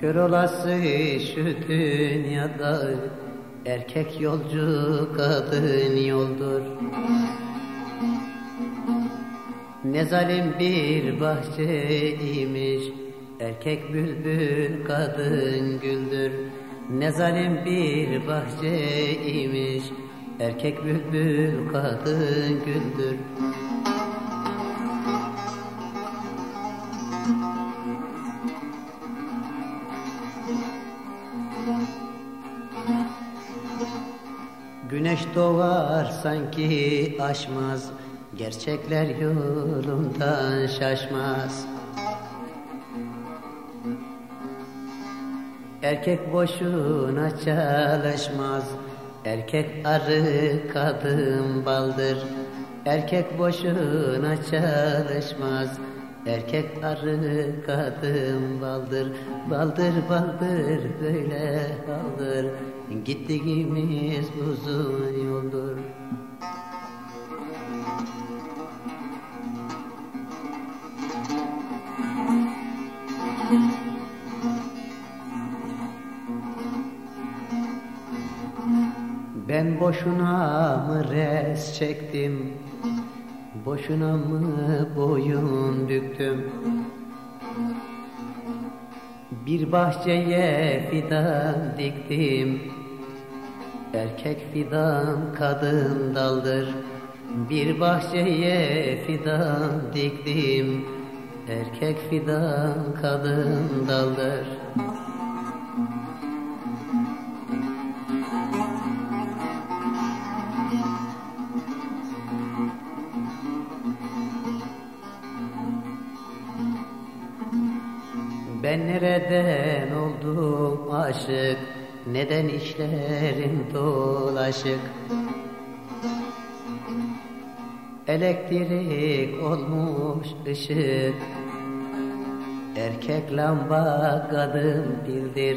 Kör olası şu dünyada erkek yolcu kadın yoldur. Ne zalim bir bahçeymiş erkek bülbül kadın güldür. Ne zalim bir bahçeymiş erkek bülbül kadın güldür. Güneş doğar sanki aşmaz, gerçekler yolundan şaşmaz. Erkek boşuna çalışmaz, erkek arı kadın baldır. Erkek boşuna çalışmaz, erkek arı kadın baldır. Baldır baldır böyle kaldır, gittiğimiz uzun yoldur. Ben boşuna mı res çektim, boşuna mı boyun büktüm? Bir bahçeye fidan diktim, erkek fidan kadın daldır. Bir bahçeye fidan diktim, erkek fidan kadın daldır. Ben nereden oldum aşık, neden işlerim dolaşık? Elektrik olmuş ışık, erkek lamba kadın pildir.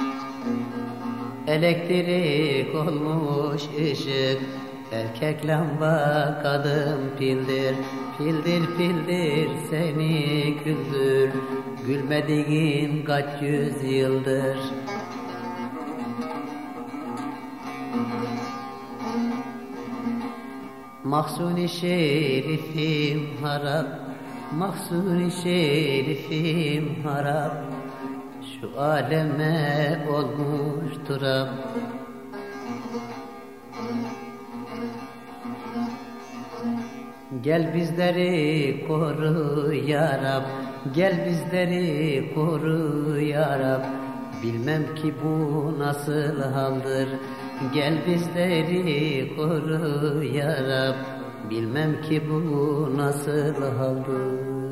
Elektrik olmuş ışık, erkek lamba kadın pildir. Pildir pildir seni güldür, gülmediğin kaç yüzyıldır. Mahzun-i şerifim harap, mahzun-i şerifim harap, şu aleme olmuş turap. Gel bizleri koru ya Rab, gel bizleri koru ya Rab. Bilmem ki bu nasıl haldır, gel bizleri koru ya Rab. Bilmem ki bu nasıl haldır.